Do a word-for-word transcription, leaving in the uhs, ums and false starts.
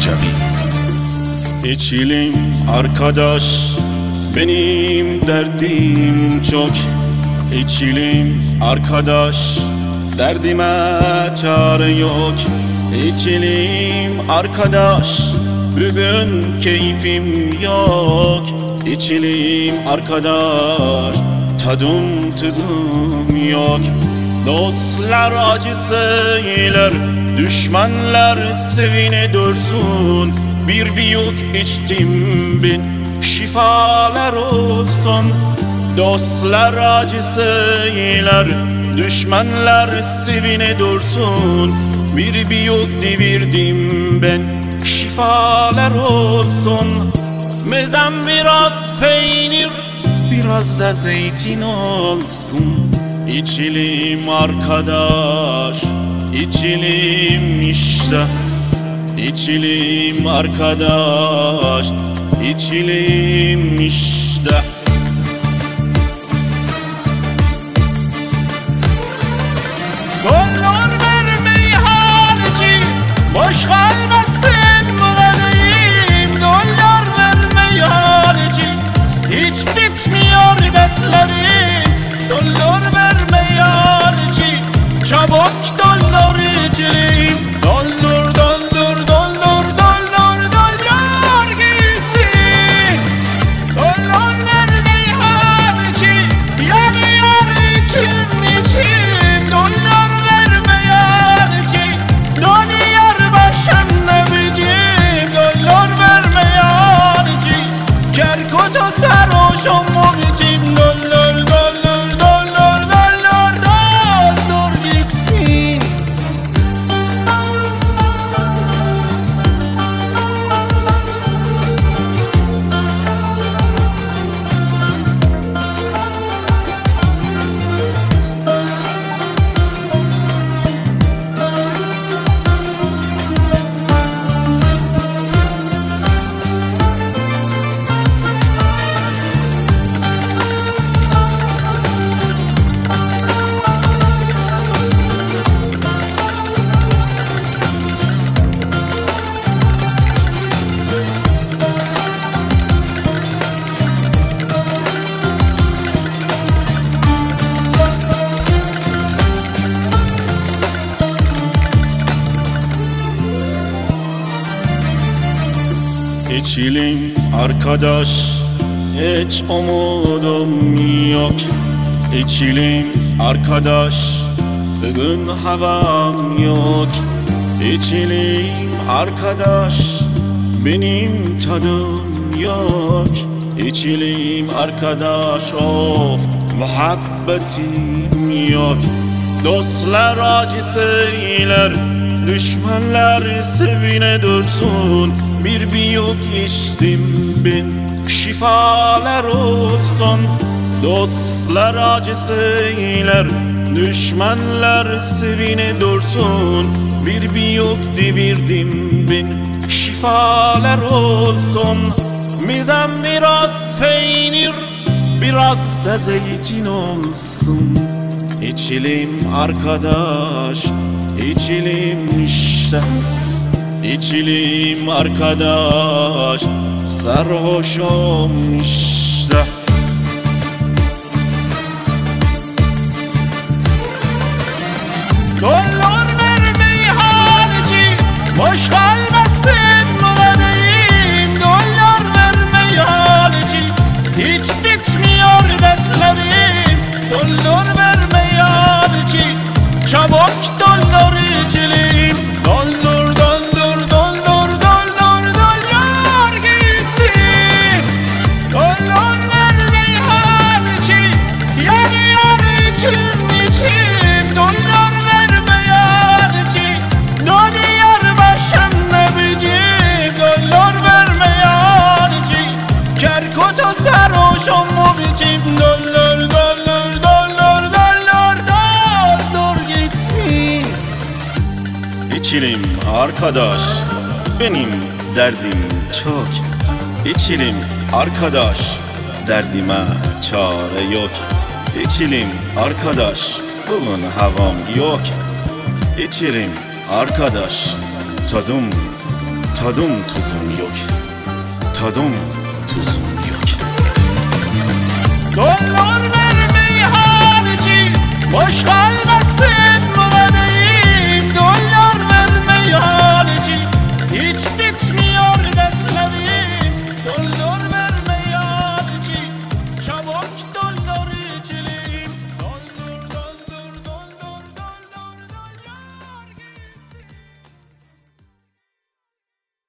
Recebi. İçilim arkadaş, benim derdim çok. İçilim arkadaş, derdime çare yok. İçilim arkadaş, bugün keyfim yok. İçilim arkadaş, tadım tuzum yok. Dostlar acı söyler, düşmanlar sevine dursun. Bir büyük içtim ben, şifalar olsun. Dostlar acı söyler, düşmanlar sevine dursun. Bir büyük devirdim ben, şifalar olsun. Mezem biraz peynir, biraz da zeytin olsun. İçilim arkadaş, içilim işte. İçilim arkadaş, içilim işte. Dolar vermeyi harici, boş kalmasın buradayım. Dolar vermeyi harici, hiç bitmiyor dertlerim. Dolar vermeyi harici, çabuk dolar içelim. Doldur doldur doldur doldur doldur gitsin. Dolar vermeyi harici, yanıyor içim içim. Dolar vermeyi harici, dönüyor başım nebicim. Dolar vermeyi harici, kerkutu sarhoşum mu biçim. Dolar dolar dolar dolar doldur gitsin. İçilim arkadaş, hiç umudum yok. İçilim arkadaş, bugün havam yok. İçilim arkadaş, benim tadım yok. İçilim arkadaş, of muhabbetim yok. Dostlar acı söyler, düşmanlar sevine dursun. Bir büyük içtim ben, şifalar olsun. Dostlar acı söyler, düşmanlar sevine dursun. Bir büyük devirdim ben, şifalar olsun. Mizem biraz peynir, biraz da zeytin olsun. İçilim arkadaş, içilim işte. İçilim arkadaş, sarhoşum işte. Dolar vermeyi harici, boş kalmasın buradayım. Dolar vermeyi harici, hiç bitmiyor dertlerim. Dolar vermeyi harici, çabuk dolar içelim. Doldur doldur doldur doldur doldur gitsin. Dolar vermeyi harici, yanıyor içim içim. Dolar vermeyi harici, dönüyor başım nebicim. Dolar vermeyi harici, kerkutu sarhoşum mu biçim. Dolar dolar dolar dolar doldur gitsin. İçilim arkadaş, benim derdim çok. İçilim arkadaş, derdime çare yok. İçilim arkadaş, bugün havam yok. İçilim arkadaş, tadım Tadım tuzum yok, tadım tuzum yok. Dolar ver meyhaneci, boş kal